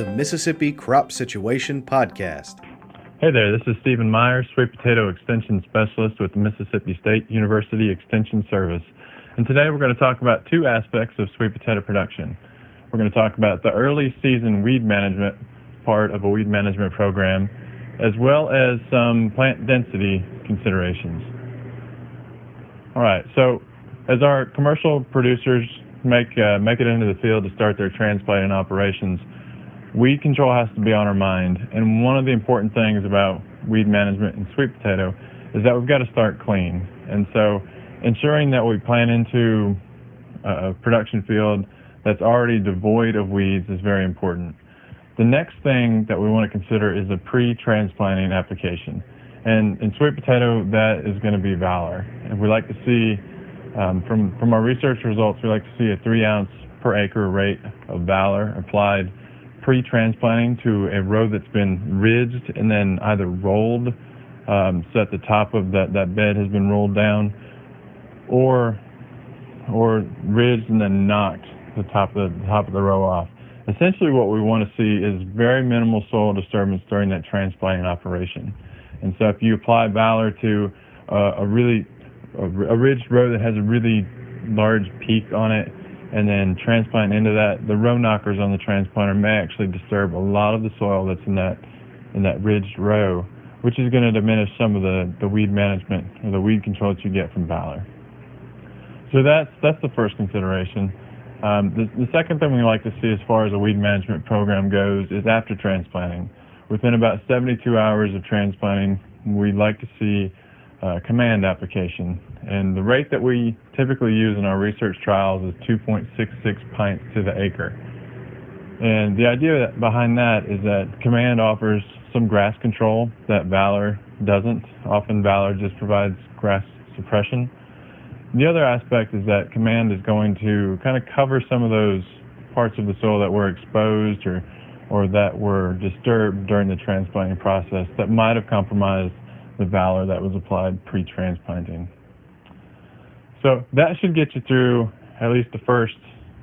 the Mississippi Crop Situation Podcast. Hey there, this is Stephen Myers, Sweet Potato Extension Specialist with the Mississippi State University Extension Service. And today we're going to talk about two aspects of sweet potato production. We're going to talk about the early season weed management part of a weed management program, as well as some plant density considerations. All right, so as our commercial producers make it into the field to start their transplanting operations, weed control has to be on our mind. And one of the important things about weed management in sweet potato is that we've got to start clean. And so ensuring that we plant into a production field that's already devoid of weeds is very important. The next thing that we want to consider is a pre-transplanting application. And in sweet potato, that is going to be Valor. And we like to see, from our research results, we like to see a 3 ounce per acre rate of Valor applied pre-transplanting to a row that's been ridged and then either rolled, so that the top of that bed has been rolled down, or ridged and then knocked the top of the row off. Essentially what we want to see is very minimal soil disturbance during that transplanting operation. And so if you apply Valor to a ridged row that has a really large peak on it, and then transplant into that, the row knockers on the transplanter may actually disturb a lot of the soil that's in that ridged row, which is going to diminish some of the weed management or the weed control that you get from Valor. So that's the first consideration. The second thing we like to see as far as a weed management program goes is after transplanting. Within about 72 hours of transplanting, we'd like to see command application. And the rate that we typically use in our research trials is 2.66 pints to the acre. And the idea behind that is that command offers some grass control that Valor doesn't. Often Valor just provides grass suppression. The other aspect is that command is going to kind of cover some of those parts of the soil that were exposed or that were disturbed during the transplanting process that might have compromised the Valor that was applied pre-transplanting. So that should get you through at least the first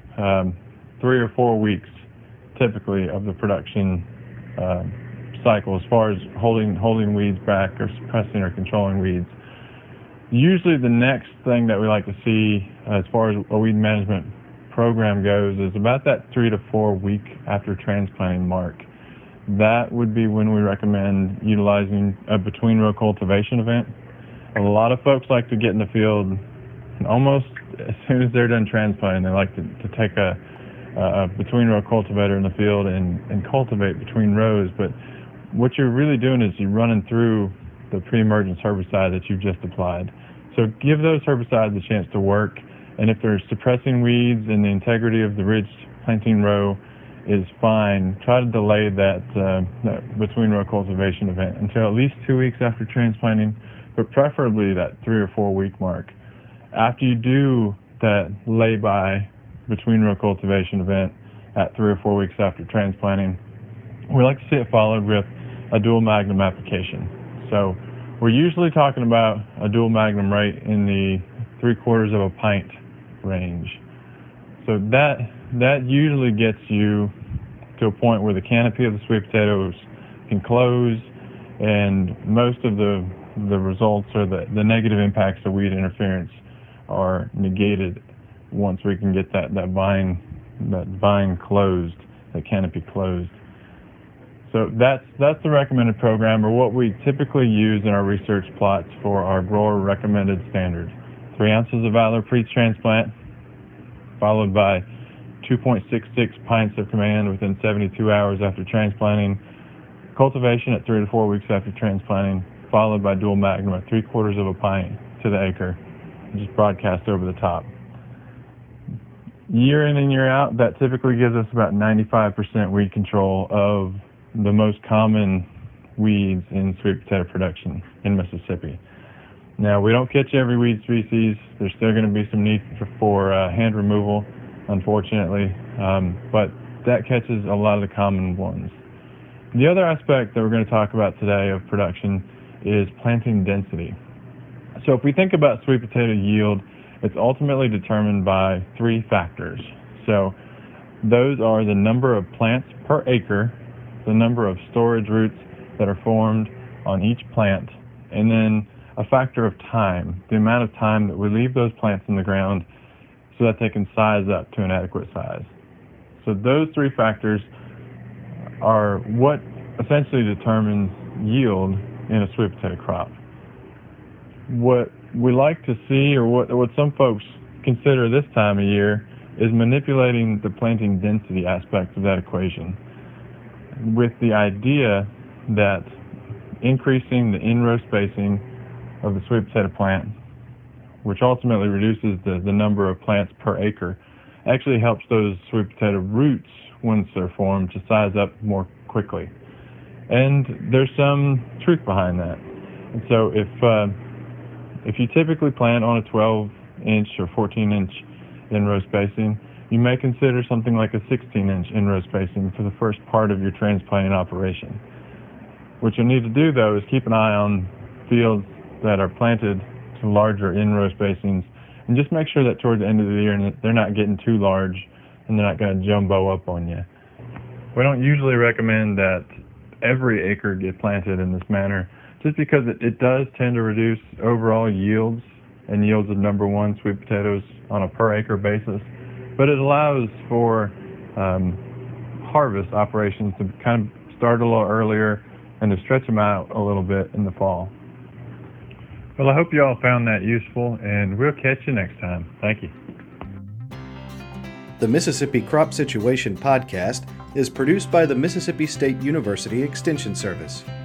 3 or 4 weeks, typically, of the production cycle as far as holding weeds back or suppressing or controlling weeds. Usually the next thing that we like to see as far as a weed management program goes is about that 3 to 4 week after transplanting mark. That would be when we recommend utilizing a between row cultivation event. A lot of folks like to get in the field almost as soon as they're done transplanting. They like to take a between row cultivator in the field and cultivate between rows. But what you're really doing is you're running through the pre-emergence herbicide that you've just applied. So give those herbicides a chance to work, and if they're suppressing weeds and the integrity of the ridged planting row is fine, try to delay that between row cultivation event until at least 2 weeks after transplanting, but preferably that 3 or 4 week mark. After you do that lay-by between row cultivation event at 3 or 4 weeks after transplanting, we like to see it followed with a dual magnum application. So we're usually talking about a dual magnum rate in the 3/4 of a pint range. So that usually gets you to a point where the canopy of the sweet potatoes can close, and most of the results or the negative impacts of weed interference are negated once we can get that vine closed, that canopy closed. So that's the recommended program, or what we typically use in our research plots for our grower recommended standard. 3 ounces of Valor pre-transplant, followed by 2.66 pints of command within 72 hours after transplanting, cultivation at 3 to 4 weeks after transplanting, followed by dual magnum at 3/4 of a pint to the acre, just broadcast over the top. Year in and year out, that typically gives us about 95% weed control of the most common weeds in sweet potato production in Mississippi. Now, we don't catch every weed species. There's still going to be some need for hand removal, unfortunately, but that catches a lot of the common ones. The other aspect that we're going to talk about today of production is planting density. So if we think about sweet potato yield, it's ultimately determined by 3 factors. So Those are the number of plants per acre, the number of storage roots that are formed on each plant, and then a factor of time, the amount of time that we leave those plants in the ground so that they can size up to an adequate size. So those three factors are what essentially determines yield in a sweet potato crop. What we like to see, or what some folks consider this time of year, is manipulating the planting density aspect of that equation, with the idea that increasing the in-row spacing of the sweet potato plant, which ultimately reduces the number of plants per acre, actually helps those sweet potato roots, once they're formed, to size up more quickly. And there's some truth behind that. And so if you typically plant on a 12-inch or 14-inch in-row spacing, you may consider something like a 16-inch in-row spacing for the first part of your transplanting operation. What you'll need to do, though, is keep an eye on fields that are planted to larger in-row spacings, and just make sure that toward the end of the year they're not getting too large and they're not going to jumbo up on you. We don't usually recommend that every acre get planted in this manner, just because it does tend to reduce overall yields and yields of number one sweet potatoes on a per acre basis, but it allows for harvest operations to kind of start a little earlier and to stretch them out a little bit in the fall. Well, I hope you all found that useful, and we'll catch you next time. Thank you. The Mississippi Crop Situation Podcast is produced by the Mississippi State University Extension Service.